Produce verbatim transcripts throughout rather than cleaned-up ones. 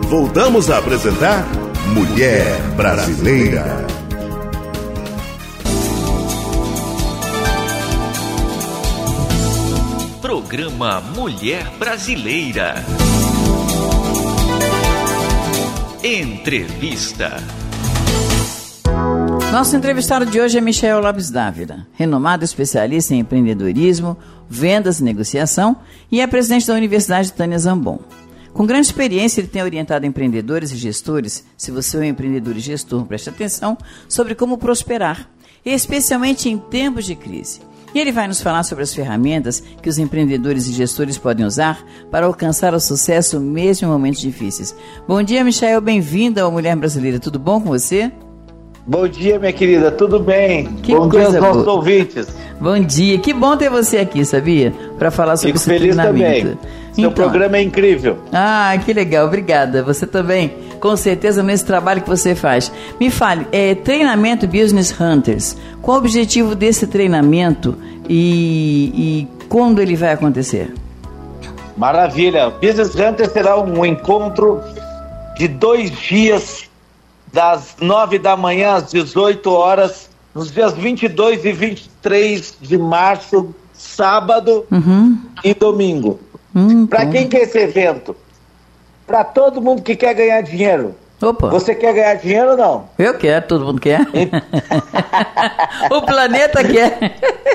voltamos a apresentar Mulher Brasileira. Programa Mulher Brasileira. Entrevista. Nosso entrevistado de hoje é Michael Lopes Dávila, renomado especialista em empreendedorismo, vendas e negociação, e é presidente da Universidade Tânia Zambon. Com grande experiência, ele tem orientado empreendedores e gestores, se você é um empreendedor e gestor, preste atenção, sobre como prosperar, especialmente em tempos de crise. E ele vai nos falar sobre as ferramentas que os empreendedores e gestores podem usar para alcançar o sucesso mesmo em momentos difíceis. Bom dia, Michael, bem-vindo ao Mulher Brasileira. Tudo bom com você? Bom dia, minha querida, tudo bem? Que bom dia aos nossos boa. ouvintes. Bom dia, que bom ter você aqui, sabia? Para falar sobre Fico esse feliz treinamento. Também. Seu então, programa é incrível. Ah, que legal, obrigada. Você também, com certeza, nesse trabalho que você faz. Me fale, é, treinamento Business Hunters, qual o objetivo desse treinamento e, e quando ele vai acontecer? Maravilha, Business Hunters será um encontro de dois dias, das nove da manhã às dezoito horas, nos dias vinte e dois e vinte e três de março, sábado uhum. e domingo. Hum, para quem quer esse evento? Para todo mundo que quer ganhar dinheiro. Opa. Você quer ganhar dinheiro ou não? Eu quero, todo mundo quer. O planeta quer.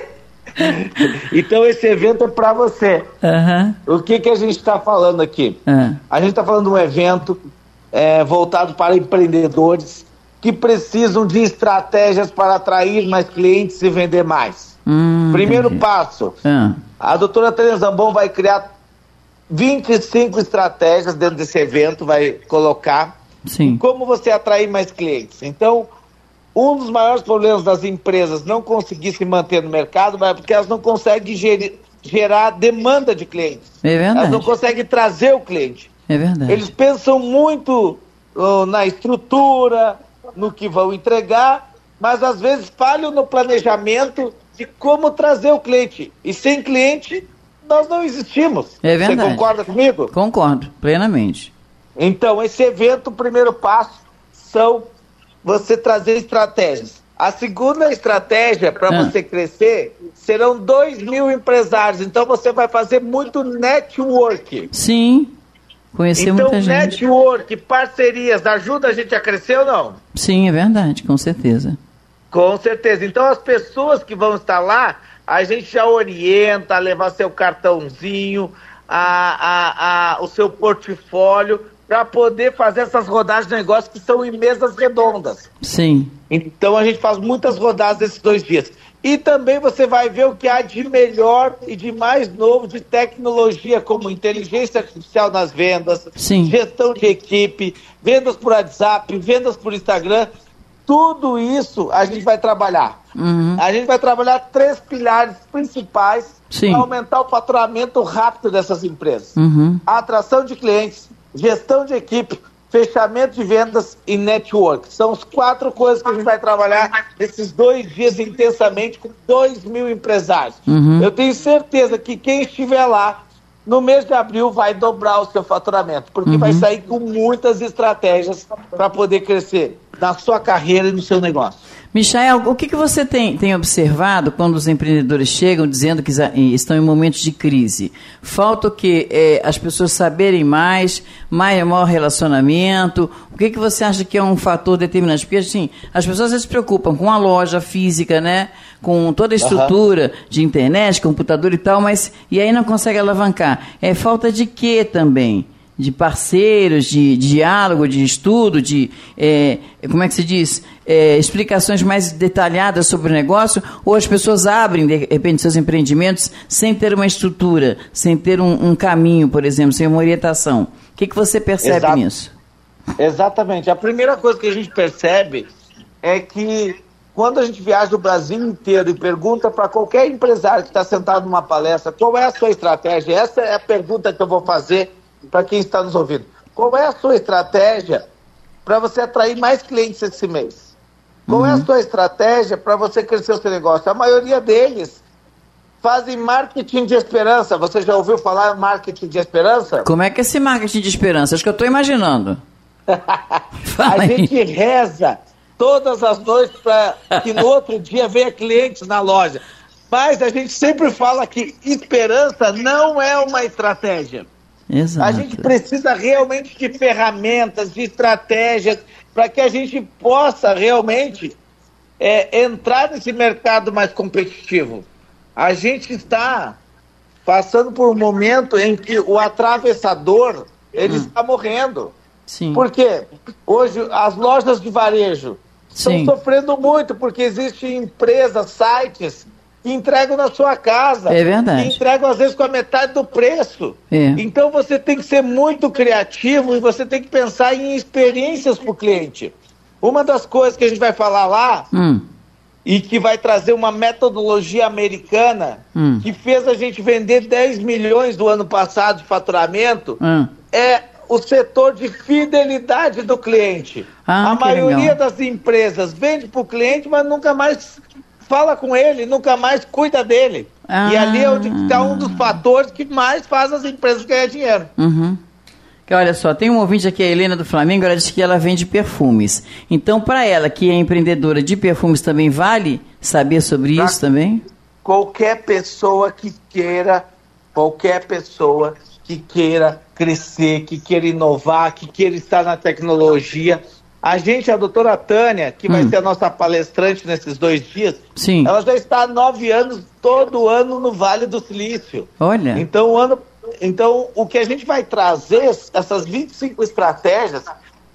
Então esse evento é para você. Uhum. O que, que a gente está falando aqui? Uhum. A gente está falando de um evento é, voltado para empreendedores que precisam de estratégias para atrair mais clientes e vender mais. Hum, Primeiro entendi. passo, uhum. a doutora Tânia Zambon vai criar vinte e cinco estratégias dentro desse evento, vai colocar Sim. como você atrair mais clientes. Então, um dos maiores problemas das empresas não conseguir se manter no mercado é porque elas não conseguem gerir, gerar demanda de clientes. É verdade. Elas não conseguem trazer o cliente. É verdade. Eles pensam muito uh, na estrutura, no que vão entregar, mas às vezes falham no planejamento de como trazer o cliente. E sem cliente, nós não existimos. É verdade. Você concorda comigo? Concordo, plenamente. Então, esse evento, o primeiro passo são você trazer estratégias. A segunda estratégia para ah. você crescer serão dois mil empresários. Então, você vai fazer muito network. Sim, conhecer então, muita gente. Então, network, parcerias, ajuda a gente a crescer ou não? Sim, é verdade, com certeza. Com certeza. Então, as pessoas que vão estar lá, a gente já orienta a levar seu cartãozinho, a, a, a, o seu portfólio, para poder fazer essas rodadas de negócio que são em mesas redondas. Sim. Então, a gente faz muitas rodadas nesses dois dias. E também você vai ver o que há de melhor e de mais novo de tecnologia, como inteligência artificial nas vendas, Sim. gestão de equipe, vendas por WhatsApp, vendas por Instagram. Tudo isso a gente vai trabalhar. Uhum. A gente vai trabalhar três pilares principais para aumentar o faturamento rápido dessas empresas. Uhum. A atração de clientes, gestão de equipe, fechamento de vendas e network. São as quatro coisas que a gente vai trabalhar nesses dois dias intensamente com dois mil empresários. Uhum. Eu tenho certeza que quem estiver lá no mês de abril vai dobrar o seu faturamento, porque uhum. vai sair com muitas estratégias para poder crescer na sua carreira e no seu negócio. Michael, o que, que você tem, tem observado quando os empreendedores chegam dizendo que estão em momentos de crise? Falta o quê? É, as pessoas saberem mais, maior relacionamento? O que, que você acha que é um fator determinante? Porque, assim, as pessoas às vezes se preocupam com a loja física, né? Com toda a estrutura uhum. de internet, computador e tal, mas e aí não consegue alavancar. É falta de quê também? De parceiros, de, de diálogo, de estudo, de, é, como é que se diz, é, explicações mais detalhadas sobre o negócio, ou as pessoas abrem, de repente, seus empreendimentos sem ter uma estrutura, sem ter um, um caminho, por exemplo, sem uma orientação. O que, que você percebe Exato. nisso? Exatamente. A primeira coisa que a gente percebe é que quando a gente viaja o Brasil inteiro e pergunta para qualquer empresário que está sentado numa palestra, qual é a sua estratégia? Essa é a pergunta que eu vou fazer para quem está nos ouvindo. Qual é a sua estratégia para você atrair mais clientes esse mês? Qual uhum. é a sua estratégia para você crescer o seu negócio? A maioria deles fazem marketing de esperança. Você já ouviu falar em marketing de esperança? Como é que é esse marketing de esperança? Acho que eu estou imaginando. A gente reza todas as noites para que no outro dia venha clientes na loja. Mas a gente sempre fala que esperança não é uma estratégia. Exato. A gente precisa realmente de ferramentas, de estratégias, para que a gente possa realmente é, entrar nesse mercado mais competitivo. A gente está passando por um momento em que o atravessador ele hum. está morrendo. Sim. Por quê? Hoje as lojas de varejo Sim. estão sofrendo muito, porque existem empresas, sites que entregam na sua casa. É verdade. Que entregam às vezes com a metade do preço. É. Então você tem que ser muito criativo e você tem que pensar em experiências para o cliente. Uma das coisas que a gente vai falar lá hum. e que vai trazer uma metodologia americana hum. que fez a gente vender dez milhões do ano passado de faturamento hum. é o setor de fidelidade do cliente. Ah, a maioria legal. das empresas vende para o cliente, mas nunca mais fala com ele, nunca mais cuida dele. Ah. E ali é onde está um dos fatores que mais faz as empresas ganhar dinheiro. Uhum. Que, olha só, tem um ouvinte aqui, a Helena do Flamengo, ela diz que ela vende perfumes. Então, para ela, que é empreendedora de perfumes, também vale saber sobre Pra isso também? Qualquer pessoa que queira, qualquer pessoa que queira crescer, que queira inovar, que queira estar na tecnologia. A gente, a doutora Tânia, que hum. vai ser a nossa palestrante nesses dois dias, Sim. ela já está há nove anos, todo ano no Vale do Silício. Olha. Então, o ano, então, o que a gente vai trazer, essas vinte e cinco estratégias,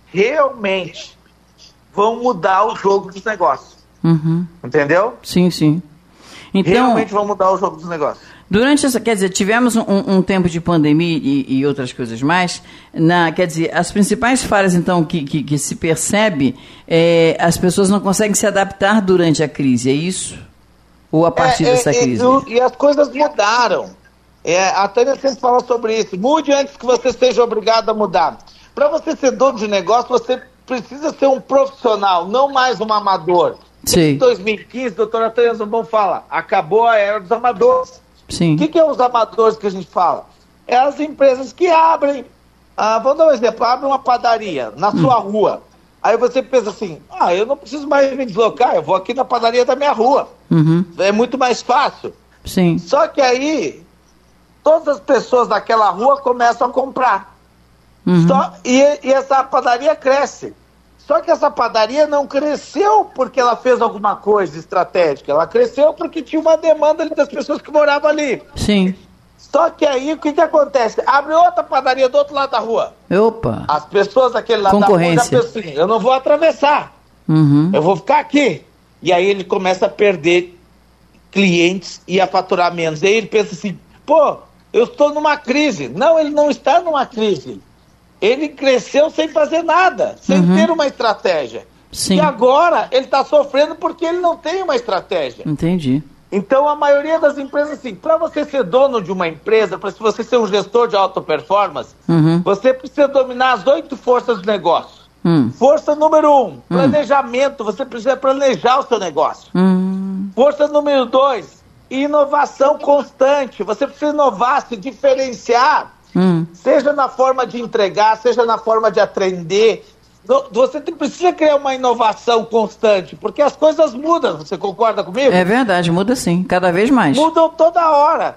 realmente vão mudar o jogo dos negócios. Uhum. Entendeu? Sim, sim. Então, realmente vão mudar o jogo dos negócios. Durante essa, quer dizer, tivemos um, um tempo de pandemia e, e outras coisas mais, na, quer dizer, as principais falhas, então, que, que, que se percebe, é, as pessoas não conseguem se adaptar durante a crise, é isso? Ou a partir é, dessa é, crise? E, e as coisas mudaram. É, a Tânia sempre fala sobre isso. Mude antes que você seja obrigado a mudar. Para você ser dono de negócio, você precisa ser um profissional, não mais um amador. Sim. Em dois mil e quinze, a doutora Tânia Zombon fala, acabou a era dos amadores. Sim. O que, que é os amadores que a gente fala? É as empresas que abrem, ah, vamos dar um exemplo, abre uma padaria na sua hum. rua. Aí você pensa assim, ah, eu não preciso mais me deslocar, eu vou aqui na padaria da minha rua. Uhum. É muito mais fácil. Sim. Só que aí, todas as pessoas daquela rua começam a comprar. Uhum. Só, e, e essa padaria cresce. Só que essa padaria não cresceu porque ela fez alguma coisa estratégica. Ela cresceu porque tinha uma demanda ali das pessoas que moravam ali. Sim. Só que aí, o que, que acontece? Abre outra padaria do outro lado da rua. Opa. As pessoas daquele lado da rua já pensam assim, eu não vou atravessar. Uhum. Eu vou ficar aqui. E aí ele começa a perder clientes e a faturar menos. Aí ele pensa assim, pô, eu estou numa crise. Não, ele não está numa crise. Ele cresceu sem fazer nada, sem uhum. ter uma estratégia. Sim. E agora ele está sofrendo porque ele não tem uma estratégia. Entendi. Então a maioria das empresas, assim, para você ser dono de uma empresa, para você ser um gestor de alta performance, uhum. você precisa dominar as oito forças do negócio. Hum. Força número um, planejamento. Hum. Você precisa planejar o seu negócio. Hum. Força número dois, inovação constante. Você precisa inovar, se diferenciar. Hum. Seja na forma de entregar, seja na forma de atender. Você precisa criar uma inovação constante, porque as coisas mudam. Você concorda comigo? É verdade, muda sim, cada vez mais. Mudam toda hora.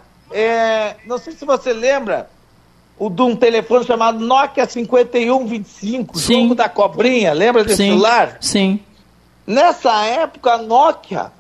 É, não sei se você lembra o de um telefone chamado Nokia cinquenta e um vinte e cinco, sim. jogo da cobrinha, lembra desse sim. celular? Sim. Nessa época, a Nokia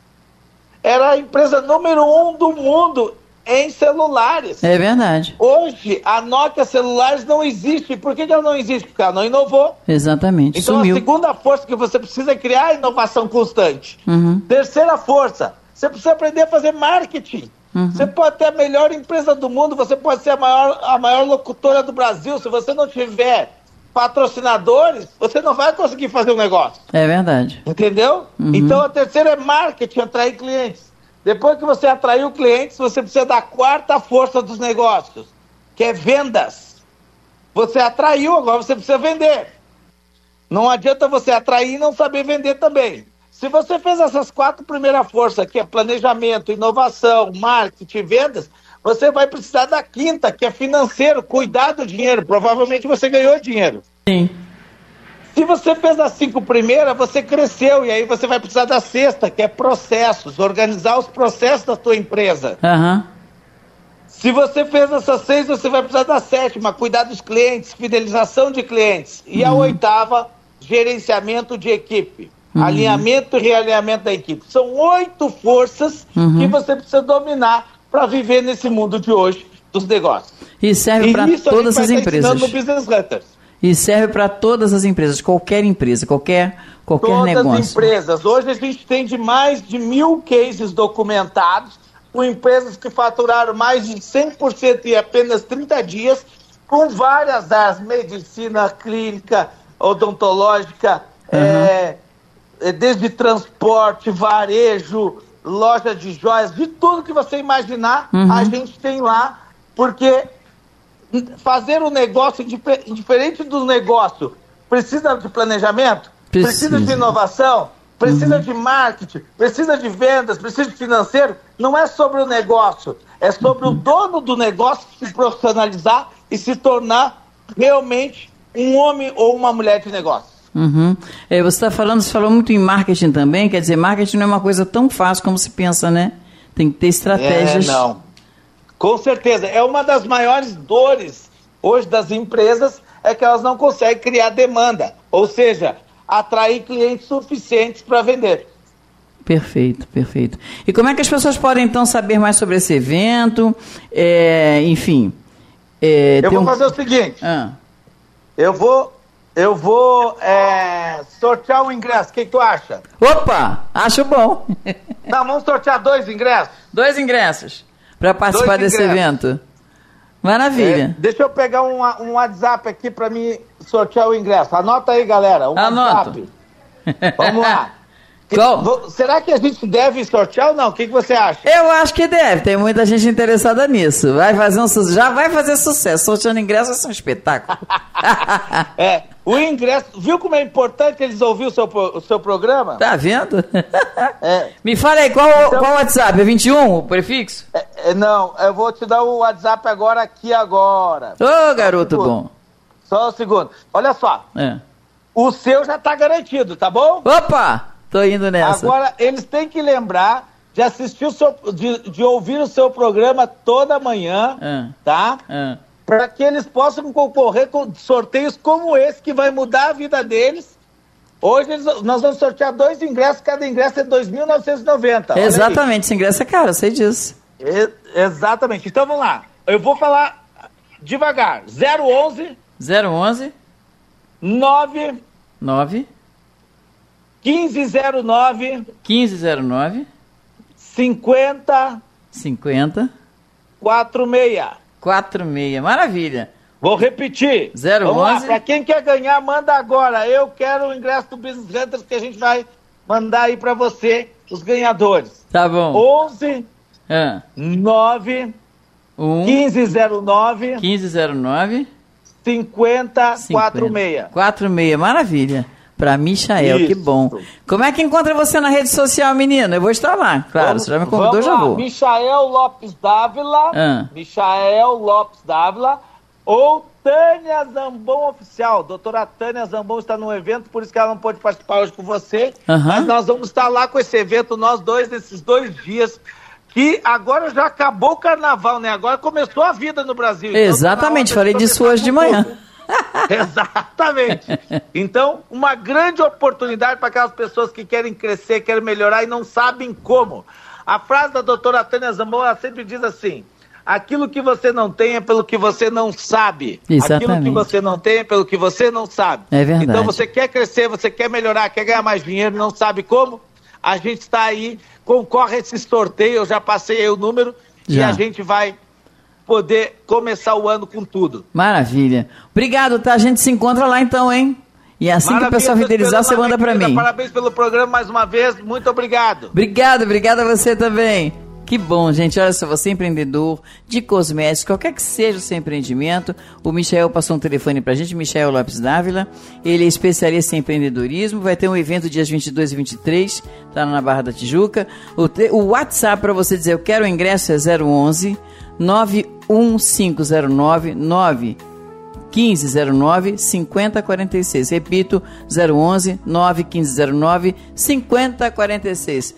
era a empresa número um do mundo em celulares. É verdade. Hoje, a Nokia celulares não existe. Por que ela não existe? Porque ela não inovou. Exatamente. Então, sumiu. A segunda força que você precisa é criar a inovação constante. Uhum. Terceira força, você precisa aprender a fazer marketing. Uhum. Você pode ter a melhor empresa do mundo, você pode ser a maior, a maior locutora do Brasil. Se você não tiver patrocinadores, você não vai conseguir fazer um negócio. É verdade. Entendeu? Uhum. Então, a terceira é marketing, atrair clientes. Depois que você atraiu clientes, você precisa da quarta força dos negócios, que é vendas. Você atraiu, agora você precisa vender. Não adianta você atrair e não saber vender também. Se você fez essas quatro primeiras forças, que é planejamento, inovação, marketing e vendas, você vai precisar da quinta, que é financeiro, cuidar do dinheiro. Provavelmente você ganhou dinheiro. Sim. Se você fez as cinco primeiras, você cresceu, e aí você vai precisar da sexta, que é processos, organizar os processos da tua empresa. Uhum. Se você fez essas seis, você vai precisar da sétima, cuidar dos clientes, fidelização de clientes. E uhum. a oitava, gerenciamento de equipe, uhum. alinhamento e realinhamento da equipe. São oito forças uhum. que você precisa dominar para viver nesse mundo de hoje dos negócios. E serve para todas as empresas. No Business Hunters. E serve para todas as empresas, qualquer empresa, qualquer, qualquer todas negócio. Todas as empresas. Hoje a gente tem de mais de mil cases documentados, com empresas que faturaram mais de cem por cento em apenas trinta dias, com várias áreas, medicina, clínica, odontológica, uhum. é, desde transporte, varejo, loja de joias, de tudo que você imaginar, uhum. a gente tem lá, porque fazer um negócio diferente do negócio precisa de planejamento, precisa, precisa de inovação, precisa uhum. de marketing, precisa de vendas, precisa de financeiro. Não é sobre o negócio, é sobre uhum. o dono do negócio se profissionalizar e se tornar realmente um homem ou uma mulher de negócio. Uhum. É, você está falando, você falou muito em marketing também, quer dizer, marketing não é uma coisa tão fácil como se pensa, né? Tem que ter estratégias. É, não. Com certeza. É uma das maiores dores hoje das empresas, é que elas não conseguem criar demanda, ou seja, atrair clientes suficientes para vender. Perfeito, perfeito. E como é que as pessoas podem, então, saber mais sobre esse evento? É, enfim. É, eu vou um... fazer o seguinte. Ah. Eu vou, eu vou é, sortear um ingresso. O que, que tu acha? Opa! Acho bom. Não, vamos sortear dois ingressos? Dois ingressos para participar dois desse ingressos. evento. Maravilha. É, deixa eu pegar um, um WhatsApp aqui para me sortear o ingresso. Anota aí, galera. Um Anoto. WhatsApp. Vamos lá. Qual? Será que a gente deve sortear ou não? O que, que você acha? Eu acho que deve. Tem muita gente interessada nisso. Vai fazer um su... Já vai fazer sucesso. Sorteando ingresso vai ser um espetáculo. É. O ingresso... Viu como é importante eles ouvirem o seu, o seu programa? Tá vendo? É. Me fala aí, qual o então, WhatsApp? É vinte e um, o prefixo? É, é, não, eu vou te dar o WhatsApp agora, aqui agora. Ô, oh, garoto um bom. Só um segundo. Olha só. É. O seu já tá garantido, tá bom? Opa! Tô indo nessa. Agora, eles têm que lembrar de assistir o seu, de, de ouvir o seu programa toda manhã, é. tá? É. Para que eles possam concorrer com sorteios como esse, que vai mudar a vida deles. Hoje eles, nós vamos sortear dois ingressos, cada ingresso é dois mil novecentos e noventa. Exatamente, esse ingresso é caro, eu sei disso. É, exatamente. Então vamos lá. Eu vou falar devagar. zero onze zero onze nove nove quinze zero nove quinze zero nove cinquenta cinquenta quarenta e seis. quarenta e seis, maravilha. Vou repetir. zero onze Vamos lá, para quem quer ganhar, manda agora. Eu quero o ingresso do Business Hunters que a gente vai mandar aí para você, os ganhadores. Tá bom. onze ah. nove um quinze zero nove quinze zero nove cinquenta quarenta e seis. quarenta e seis, maravilha. Para Michael, isso. Que bom. Como é que encontra você na rede social, menino? Eu vou estar lá, claro. Vamos, você já me convidou, já vou. Michael Lopes Dávila, ah. Michael Lopes Dávila, ou Tânia Zambon Oficial. Doutora Tânia Zambon está no evento, por isso que ela não pôde participar hoje com você. Uhum. Mas nós vamos estar lá com esse evento, nós dois, nesses dois dias, que agora já acabou o carnaval, né? Agora começou a vida no Brasil. Exatamente, então, falei disso hoje de manhã. Exatamente. Então, uma grande oportunidade para aquelas pessoas que querem crescer, querem melhorar e não sabem como. A frase da doutora Tânia Zambon, ela sempre diz assim: aquilo que você não tem é pelo que você não sabe. Exatamente. Aquilo que você não tem é pelo que você não sabe. É verdade. Então, você quer crescer, você quer melhorar, quer ganhar mais dinheiro, não sabe como? A gente está aí, concorre a esse sorteio, eu já passei aí o número, já. E a gente vai poder começar o ano com tudo. Maravilha. Obrigado, tá? A gente se encontra lá então, hein? E assim Maravilha, que o pessoal fidelizar, você manda para mim. Parabéns pelo programa mais uma vez, muito obrigado. Obrigado, obrigado a você também. Que bom, gente. Olha só, você é empreendedor de cosméticos, qualquer que seja o seu empreendimento, o Michael passou um telefone pra gente, Michael Lopes Dávila. Ele é especialista em empreendedorismo. Vai ter um evento dias vinte e dois e vinte e três, tá na Barra da Tijuca. O, te, o WhatsApp para você dizer eu quero o ingresso é zero onze, nove um cinco zero nove, nove um cinco zero nove, cinco zero quatro seis. Repito, zero onze, nove um cinco zero nove, cinco zero quatro seis.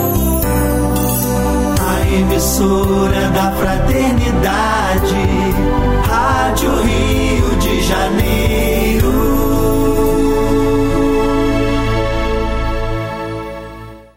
A emissora da Fraternidade, Rádio Rio de Janeiro.